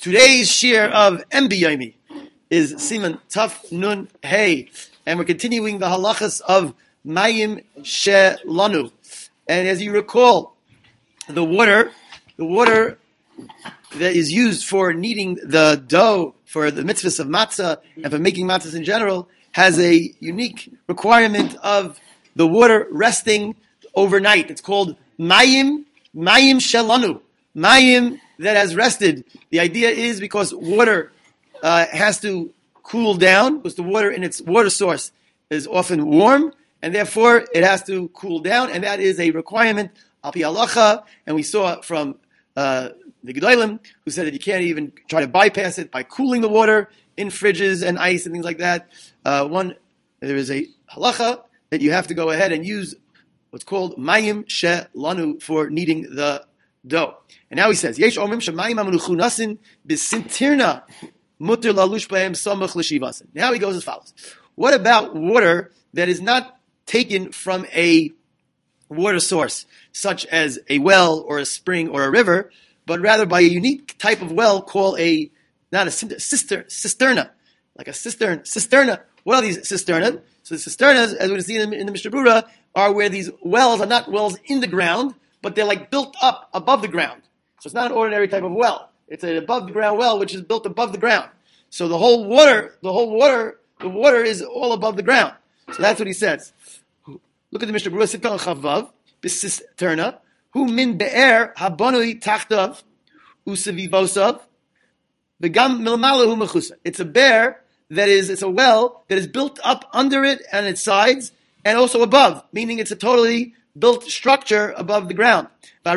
Today's shir of Embiyomi is Siman Taf Nun Hey, and we're continuing the halachas of Mayim Shelanu. And as you recall, the water that is used for kneading the dough for the mitzvahs of matzah and for making matzahs in general has a unique requirement of the water resting overnight. It's called Mayim Shelanu. Mayim that has rested. The idea is because water has to cool down, because the water in its water source is often warm, and therefore it has to cool down, and that is a requirement al pi halacha. And we saw from the Gedolim who said that you can't even try to bypass it by cooling the water in fridges and ice and things like that. There is a halacha that you have to go ahead and use what's called mayim shelanu for kneading the dough. And now he says, Yesh omrim shemayim ameluchunasin b'sintirna muter lalush b'hem samach l'shivasin. Now he goes as follows. What about water that is not taken from a water source, such as a well or a spring or a river, but rather by a unique type of well called cisterna, like a cisterna. What are these cisternas? So the cisternas, as we see in the Mishnah Berurah, are where these wells are not wells in the ground, but they're like built up above the ground. So it's not an ordinary type of well. It's an above the ground well, which is built above the ground. So the water is all above the ground. So that's what he says. Look at the Mishnah Berurah, Sitan Chavav, B'Sisterna, Hu min be'er habonui tachtav, usevivosav, v'gam milmala hu mechusa. It's a well that is built up under it and its sides, and also above, meaning it's a totally built structure above the ground. And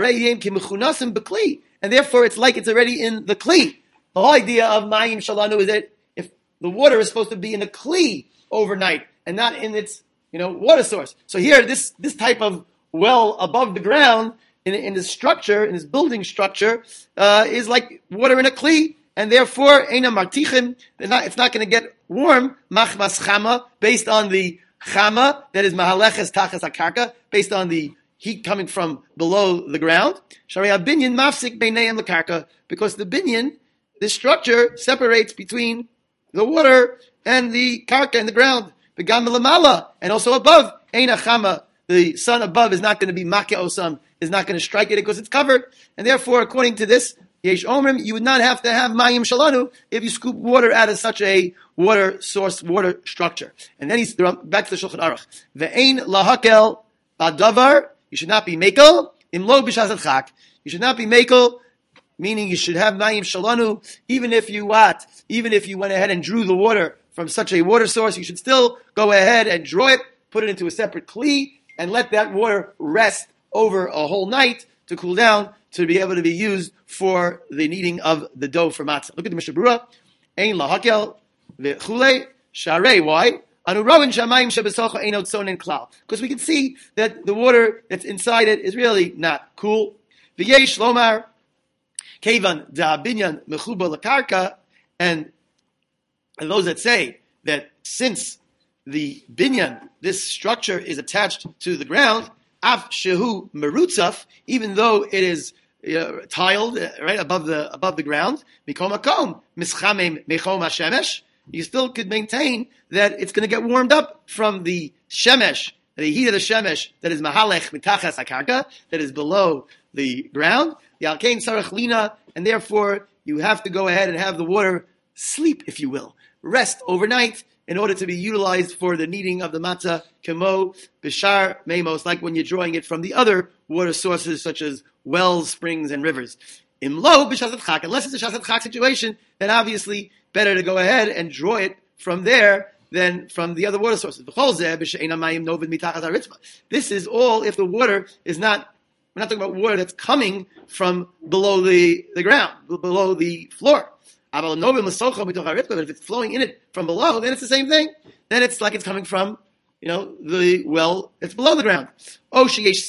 therefore it's like it's already in the kli. The whole idea of mayim shalanu is that if the water is supposed to be in a kli overnight and not in its water source. So here, this type of well above the ground in this structure, in this building structure, is like water in a kli, and therefore eina martichim. It's not going to get warm. Machmas chama, based on the chama, that is mahaleches tachas akarka, based on the heat coming from below the ground. Sharia binyan mafsik beinayim lekarka, because the binyan, this structure, separates between the water and the karka and the ground. V'gam milamala, and also above eina chama. The sun above is not going to be makeh osam, is not going to strike it because it's covered. And therefore, according to this, Yesh Omrim, you would not have to have mayim shalanu if you scoop water out of such a water source, water structure. And then he's back to the Shulchan Aruch. Ve'ein lahakel badavar, you should not be mekel, imlo b'shasat chak. You should not be mekel, meaning you should have mayim shalanu, even if you went ahead and drew the water from such a water source, you should still go ahead and draw it, put it into a separate kli, and let that water rest over a whole night to cool down, to be able to be used for the kneading of the dough for matzah. Look at the Mishnah Berurah. Ein lahakel v'chulei sharei. Why? Anurawin shamayim shebesocha einot sonen klal. Because we can see that the water that's inside it is really not cool. V'yesh lomar kevan da'binyan mechuba lakarka. And those that say that since the binyan, this structure, is attached to the ground, af shehu merutzaf, even though it is tiled right above the ground, mikom makom mischamem mechom hashemesh, you still could maintain that it's going to get warmed up from the shemesh, the heat of the shemesh that is mahalech mitachas hakarka, that is below the ground. The alkein sarach lina, and therefore you have to go ahead and have the water sleep, if you will, rest overnight, in order to be utilized for the kneading of the matzah, kemo, bishar, memos, like when you're drawing it from the other water sources, such as wells, springs, and rivers. Imlo, b'shasat chak, unless it's a shasat chak situation, then obviously better to go ahead and draw it from there than from the other water sources. This is all if the water is not, we're not talking about water that's coming from below the ground, below the floor. But if it's flowing in it from below, then it's the same thing. Then it's like it's coming from, the well that's below the ground. Or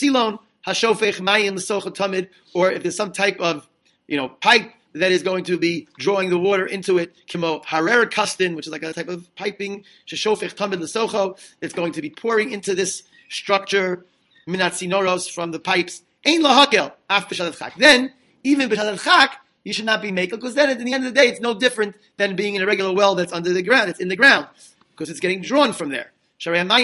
if there's some type of, pipe that is going to be drawing the water into it, which is like a type of piping, it's going to be pouring into this structure, minat sinoros, from the pipes. Then, even b'shasat chak, you should not be makel, because then at the end of the day, it's no different than being in a regular well that's under the ground, it's in the ground, because it's getting drawn from there. Because there,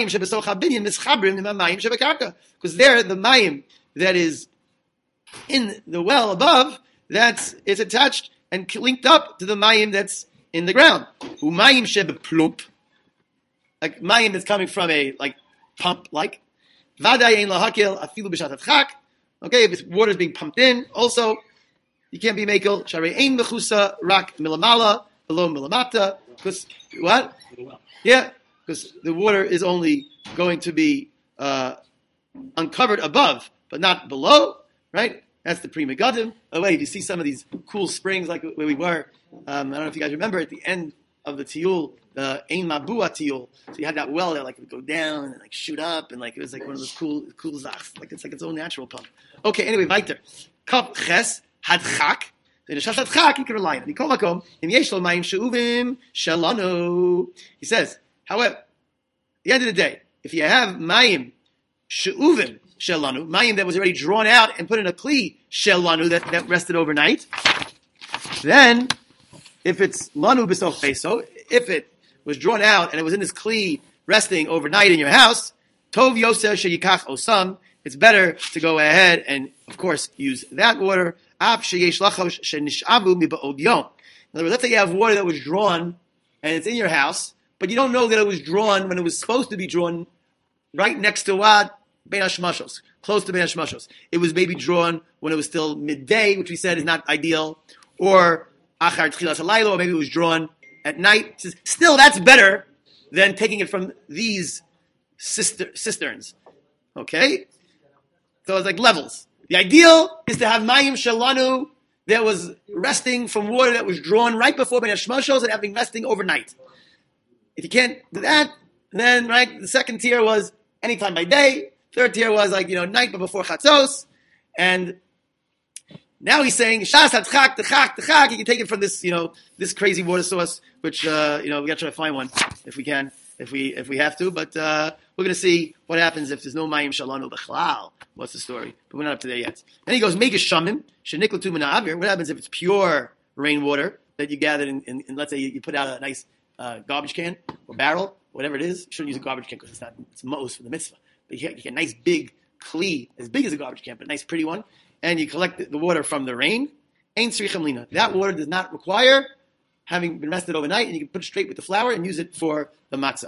the mayim that is in the well above, it's attached and linked up to the mayim that's in the ground. Umayim shebeplump, like mayim that's coming from a pump, like vaday ein lahakil afilu b'shat chak. Okay, if water is being pumped in, also you can't be makel. Sharei ein mechusa rak milamala below milamata, because what? Yeah, because the water is only going to be uncovered above, but not below, right? That's the Pri Megadim. By the way, if you see some of these cool springs, like where we were, I don't know if you guys remember at the end of the Tiyul, the Ein Mabua Tiyul. So you had that well that would go down and shoot up, and it was one of those cool zachs. It's its own natural pump. Okay, anyway, weiter. Kaf ches had chak. In the shashat chak, you can rely on it. Im yesh lo mayim she'uvim shelanu. He says, however, at the end of the day, if you have mayim she'uvim shelanu, mayim that was already drawn out and put in a kli shelanu that rested overnight, then if it's lanu b'soch peso, if it was drawn out and it was in this kli resting overnight in your house, tov yoseh sheyikach osam, it's better to go ahead and, of course, use that water. In other words, let's say you have water that was drawn and it's in your house, but you don't know that it was drawn when it was supposed to be drawn right next to what? Bein HaShmashos, close to Bein HaShmashos. It was maybe drawn when it was still midday, which we said is not ideal, or Achar Tchilas HaLaylo, or maybe it was drawn at night. Still, that's better than taking it from these cisterns. Okay? So it's like levels. The ideal is to have mayim shalanu that was resting from water that was drawn right before Bein HaShmashos and having resting overnight. If you can't do that, then the second tier was anytime by day. Third tier was night but before chatzos. And now he's saying shas hatchak techak. You can take it from this this crazy water source, which we gotta try to find one if we can. If we have to, but we're going to see what happens if there's no mayim shalanu b'chlal. What's the story? But we're not up to there yet. Then he goes, make a shamim sheniklatu min ha'avir. What happens if it's pure rainwater that you gathered in let's say you put out a nice garbage can or barrel, whatever it is. You shouldn't use a garbage can because it's mos for the mitzvah. But you get a nice big kli, as big as a garbage can, but a nice pretty one, and you collect the water from the rain. Ein tzrichem lina. That water does not require having been rested overnight, and you can put it straight with the flour and use it for the matzah.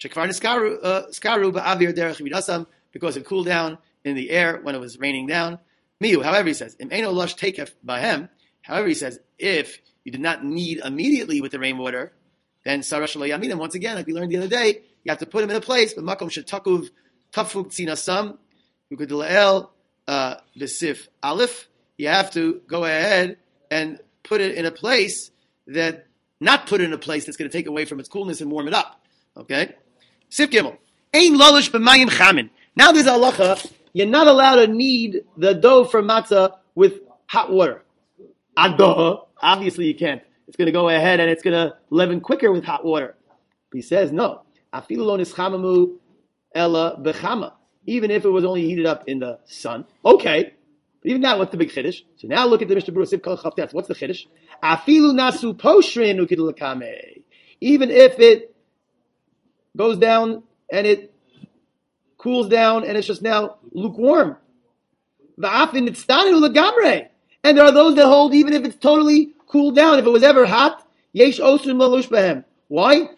Because it cooled down in the air when it was raining down. Miu, however, he says, however, he says, if you did not need immediately with the rainwater, then once again, like we learned the other day, you have to put him in a place, but makom shetakuv tafuk tzinasam, ukudila'el besif aleph, you have to go ahead and put it in a place not put it in a place that's going to take away from its coolness and warm it up. Okay? Sif Gimel. Ein lolish b'mayim chamin. Now there's a halacha. You're not allowed to knead the dough for matzah with hot water. Adoh. Obviously you can't. It's going to go ahead and it's going to leaven quicker with hot water. But he says, no. Afilu lo nischamamu ela bechama. Even if it was only heated up in the sun. Okay. But even now, what's the big chiddush? So now look at the Mishnah Berurah Sif Kol Chaftetz. What's the chiddush? Afilu nasu poshrin ukidul lakame. Even if it goes down and it cools down and it's just now lukewarm. And there are those that hold even if it's totally cooled down, if it was ever hot, yesh osrim lalush behem. Why?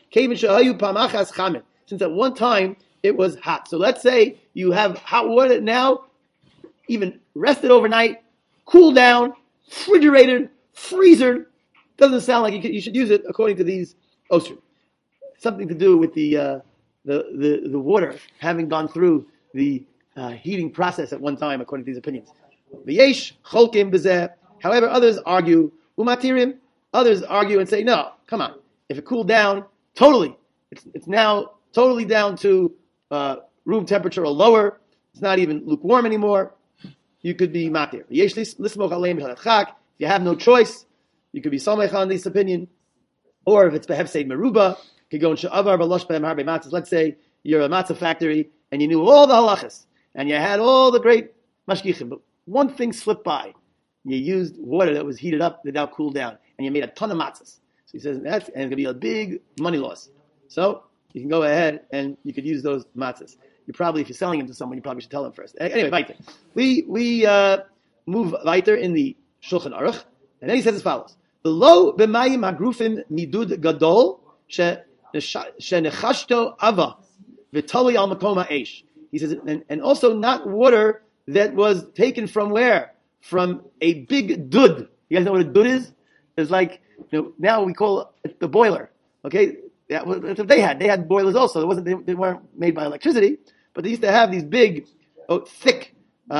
Since at one time it was hot. So let's say you have hot water now, even rested overnight, cooled down, refrigerated, freezered. Doesn't sound like you should use it according to these osrim. Something to do with the water having gone through the heating process at one time, according to these opinions. V'yesh cholkim b'zeh. However, others argue umatirim. Others argue and say, no, come on. If it cooled down totally, it's now totally down to room temperature or lower. It's not even lukewarm anymore. You could be matir. V'yesh lismoch aleim b'chadchak. If you have no choice, you could be samech on this opinion. Or if it's behefseid meruba. Let's say you're a matzah factory and you knew all the halachas and you had all the great mashgichim, but one thing slipped by. you used water that was heated up that now cooled down, and you made a ton of matzahs. So he says and it's going to be a big money loss. So you can go ahead and you could use those matzahs. You probably, if you're selling them to someone, you probably should tell them first. Anyway, weiter. We move weiter in the Shulchan Aruch, and then he says as follows: the lo b'mayim hagrufim midud gadol shenechashto ava v'tali al makom ha'esh. He says, and also not water that was taken from where? From a big dud. You guys know what a dud is? It's like, now we call it the boiler. Okay, that's what they had. They had boilers also. They weren't made by electricity, but they used to have these big, thick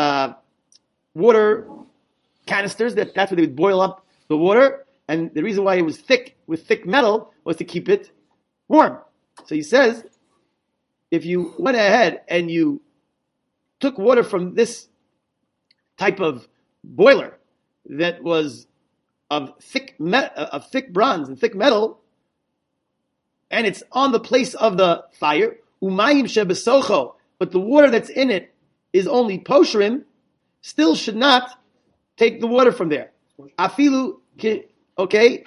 water canisters. That's where they would boil up the water. And the reason why it was thick with thick metal was to keep it warm. So he says, if you went ahead and you took water from this type of boiler that was of thick bronze and thick metal, and it's on the place of the fire, umayim shebesocho, but the water that's in it is only posherim, still should not take the water from there. Afilu kishe'ein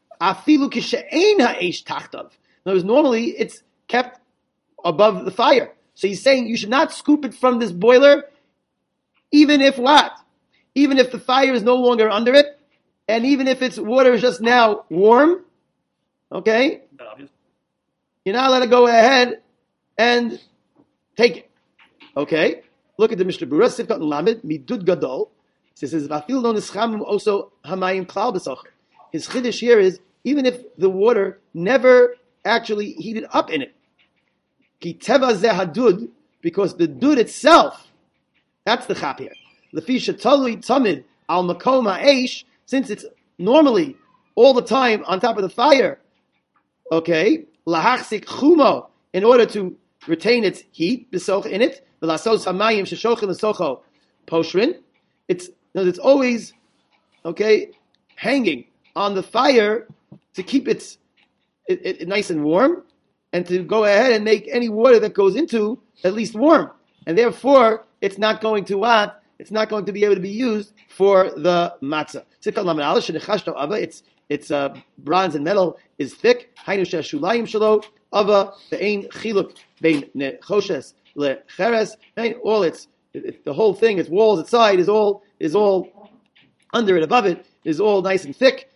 ha'esh tachtav. In other words, normally it's kept above the fire. So he's saying you should not scoop it from this boiler, even if what? Even if the fire is no longer under it, and even if its water is just now warm, okay? You're not allowed to go ahead and take it. Okay? Look at the Mishnah Berurah, Sivkat Lamed, Midud Gadol. It says, Vafil no nischamim also hamayim klal b'socher. His chiddush here is, even if the water never actually heated up in it, Ki teva zeh hadud, because the dud itself, that's the chap here. Lefi shetalui tamid al makom ha'esh, since it's normally all the time on top of the fire, okay, lahachzik chumo, in order to retain its heat, b'soch in it, v'lasos hamayim sheshochin l'socho poshrin, it's always, okay, hanging on the fire to keep it nice and warm, and to go ahead and make any water that goes into at least warm. And therefore, it's not going to what? It's not going to be able to be used for the matzah. It's bronze and metal is thick. The whole thing, its walls, its side is all under it, above it is all nice and thick.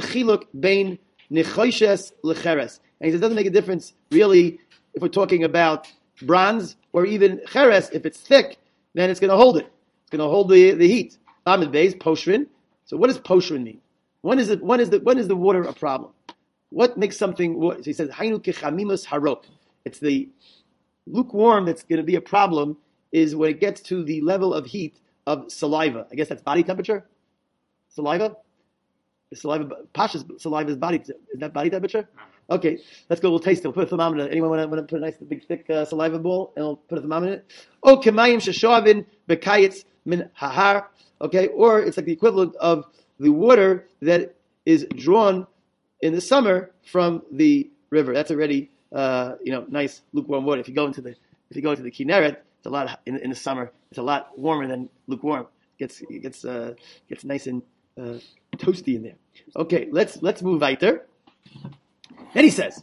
And he says it doesn't make a difference really if we're talking about bronze or even cheres. If it's thick, then it's going to hold it. It's going to hold the heat. Lamed Beis, poshrin. So what does poshrin mean? When is the water a problem? What makes something? So he says hainu kechamimus harot. It's the lukewarm that's going to be a problem. Is when it gets to the level of heat of saliva. I guess that's body temperature. Saliva. Pasha's saliva is body. Is that body temperature? Okay, let's go. We'll taste it. We'll put a thermometer. Anyone want to put a nice big thick saliva ball and we'll put a thermometer in it? Oh, kemayim sheshoavin bekayitz min hahar. Okay, or it's like the equivalent of the water that is drawn in the summer from the river. That's already nice lukewarm water. If you go into the Kinneret, it's a lot in the summer. It's a lot warmer than lukewarm. It gets nice and toasty in there. Okay, let's move weiter. Then he says,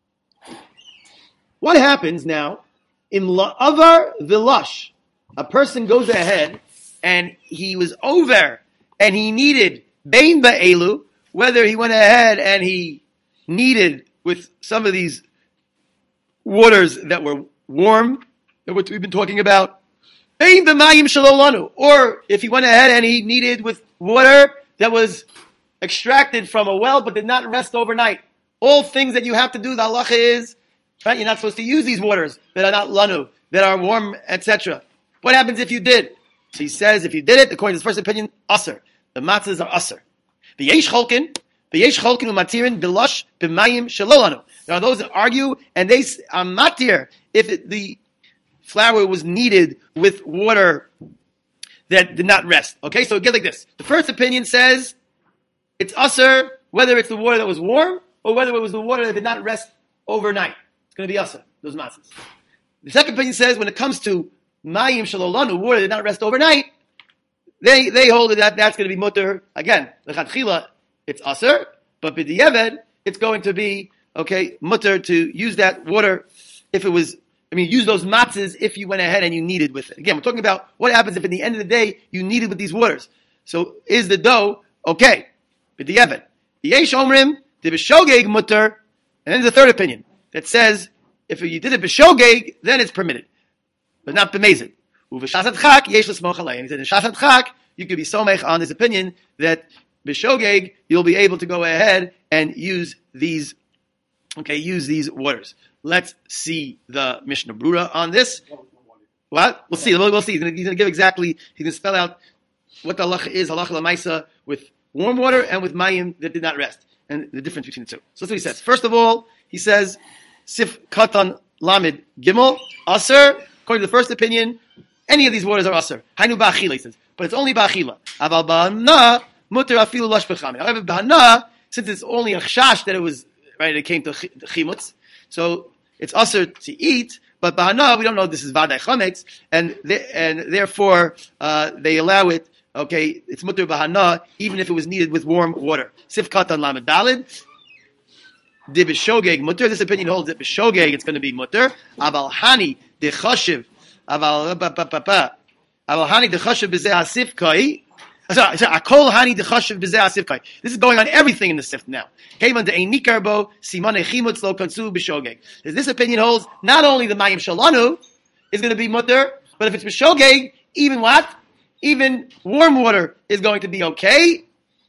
what happens now in la'avar v'lush? A person goes ahead and he was over and he needed bein ba'elu, whether he went ahead and he needed with some of these waters that were warm, that what we've been talking about, bein b'mayim shalolanu, or if he went ahead and he needed with water that was extracted from a well but did not rest overnight. All things that you have to do, the halacha is, right? You're not supposed to use these waters that are not lanu, that are warm, etc. What happens if you did? So he says, if you did it, according to his first opinion, asr. The matzahs are asr. V'yesh cholkin u'matirin bilush b'mayim shalolanu. There are those that argue, and they are matir if the flour was kneaded with water that did not rest. Okay, so it gets like this. The first opinion says it's asr, whether it's the water that was warm or whether it was the water that did not rest overnight. It's going to be asr, those matzahs. The second opinion says when it comes to mayim shalolanu, water that did not rest overnight, They hold that that's going to be mutter. Again, lechatchila, it's aser, but b'diavad, it's going to be, okay, mutter to use that water if it was, use those matzahs if you went ahead and you kneaded with it. Again, we're talking about what happens if at the end of the day you kneaded with these waters. So is the dough okay? B'diavad. Yesh omrim, the b'shogeg mutter, and then the third opinion that says if you did it b'shogeg, then it's permitted, but not b'mezid. Uv'shasat chak yesh l'smoch alayim. He said in shasat chak you could be somech on this opinion that b'shogeg you'll be able to go ahead and use these waters. Let's see the Mishnah Brura on this. What? We'll see. We'll see. He's going to give exactly. He's going to spell out what the halacha is, halacha l'maisa, with warm water and with mayim that did not rest, and the difference between the two. So that's what he says. First of all, he says sif katan lamed gimel aser. According to the first opinion, any of these waters are aser. Hainu ba'achila, he says, but it's only ba'achila. Aval ba'ana muter afilu lash b'chamin. However, ba'ana, since it's only a chash that it was right, it came to chimutz, so it's aser to eat. But ba'ana, we don't know this is vadai chametz, and therefore they allow it. Okay, it's mutter b'hana, even if it was needed with warm water. Sif katan lamed dalid. Di b'shogeg mutter. This opinion holds that b'shogeg it's going to be mutter. Aval hani de chashiv. Aval hani de chashiv b'zeh asifkai. Sorry, akol hani de chashiv b'zeh asifkai. This is going on everything in the sif now. Kevan de einikarbo simane chimutz lo kansu b'shogeg. This opinion holds not only the mayim shalanu is going to be mutter, but if it's b'shogeg, even what? Even warm water is going to be okay.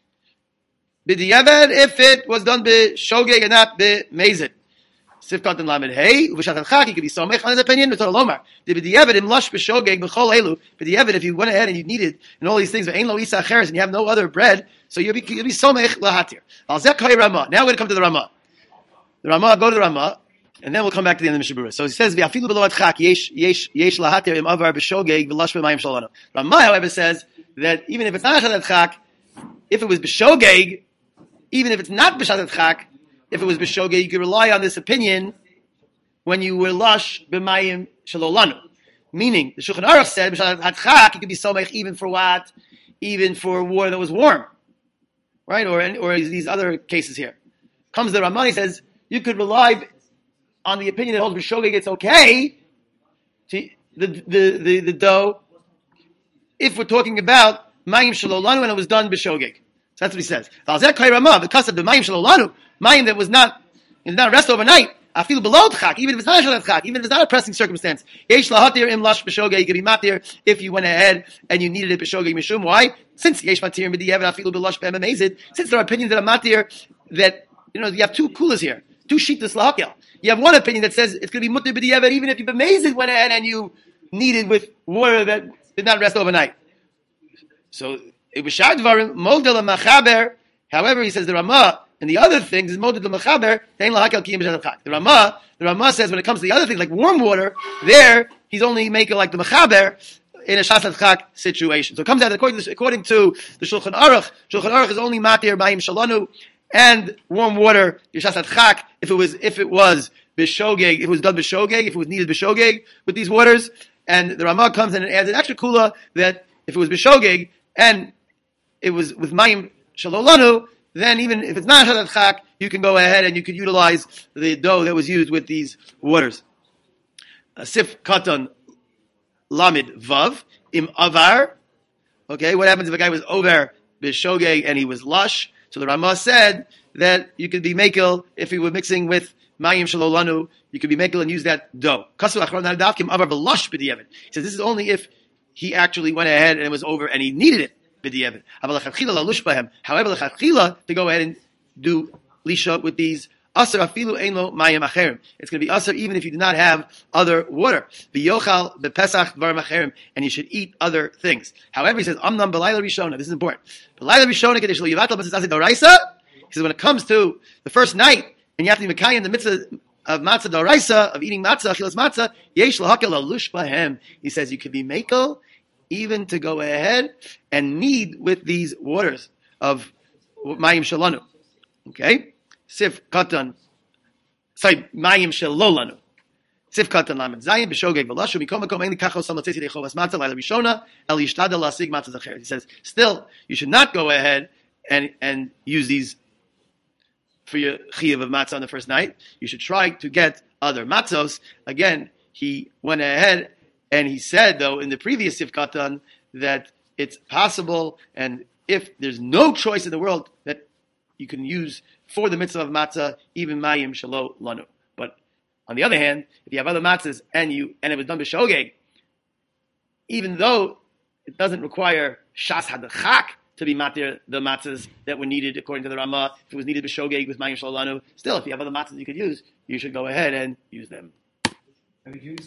B'diavad, if it was done b'shogeg and not b'mezid. Sifkat and lamed hey, u'v'shat al-chak, you could be somech on his opinion, but lomar. B'diavad, im lush b'shogeg, b'chol elu. B'diavad, if you went ahead and you needed, and all these things, v'ein lo isa acheres, and you have no other bread, so you'll be somech lahatir. Al-zek Ramah. Now we're going to come to the Ramah. The Ramah, go to the Ramah. And then we'll come back to the end of the Mishnah Berurah. So he says, "V'afilu below atchak yesh lahatir im avar b'shogeg v'lash b'mayim shalanu." Ramah, however, says that even if it's not b'shat atchak, if it was b'shogeg, even if it's not b'shat atchak, if it was b'shogeg, you could rely on this opinion when you were lush b'mayim shalolanu. Meaning, the Shulchan Aruch said b'shat atchak, you could be somech even for what? Even for water that was warm, right? Or these other cases here. Comes the Ramah, he says you could rely on the opinion that holds b'shogeg, it's okay to the dough if we're talking about mayim shalolanu and it was done b'shogeg. So that's what he says. Because of the mayim shalolanu, mayim that was not rest overnight, afilu below tchak, even if it's not a tchak, even if it's not a pressing circumstance. Yesh lahatir im lash b'shogeg, you could be matir if you went ahead and you needed it b'shogeg mishum. Why? Since yesh matir b'diavad afilu b'lash b'emamezid. Since there are opinions that are matir that you have two kulas here, two shitas lahakel. You have one opinion that says it's going to be mutter b'diavad even if you've amazed went ahead and you kneaded with water that did not rest overnight. So it was shadvarim model machaber. However, he says the Ramah and the other things is model machaber. The Ramah says when it comes to the other things like warm water, there he's only making like the machaber in a shasat chak situation. So it comes out according to the Shulchan Aruch. Shulchan Aruch is only matir mayim shalanu and warm water, yeshasat chak, if it was b'shogeg, if it was done b'shogeg, if it was needed b'shogeg with these waters, and the Ramah comes in and adds an extra kula that if it was b'shogeg and it was with mayim shalolanu, then even if it's not yeshasat chak, you can go ahead and you could utilize the dough that was used with these waters. Sif katan lamid vav im avar. Okay, what happens if a guy was over b'shogeg and he was lush? So the Ramah said that you could be mekel if you were mixing with mayim shalolanu. You could be mekel and use that dough. He says this is only if he actually went ahead and it was over and he needed it b'diavad. However, to go ahead and do lisha with these aser afilu einlo mayim acherim. It's going to be aser even if you do not have other water. V'yochal bepesach dvarim acherim, and you should eat other things. However, he says amnam b'layla rishona. This is important. B'layla rishona kedesh lo yivatal b'tzasi doraisa. He says when it comes to the first night and you have to be mekayim the mitzvah of matzah doraisa, of eating matzah, achilas matzah, yesh lahakel alush bahem. He says you could be mekel even to go ahead and knead with these waters of mayim shalanu. Okay. Sif katan, sorry, mayim shalolanu. Tzivkat and Lamed Zayin b'shogeg v'lashu mikom makom ein likachos samatzisi dechovas matzah laila rishona el yishtadel lasig matzah zacher. He says, still, you should not go ahead and use these for your chiyuv of matzah on the first night. You should try to get other matzos. Again, he went ahead and he said, though, in the previous Sivkatan, that it's possible, and if there's no choice in the world, that you can use for the mitzvah of matzah, even mayim shelo lanu. But on the other hand, if you have other matzahs and it was done b'shogeg, even though it doesn't require shas hadachak to be matir the matzahs that were needed according to the Ramah, if it was needed b'shogeg with mayim shelo lanu, still, if you have other matzahs you could use, you should go ahead and use them.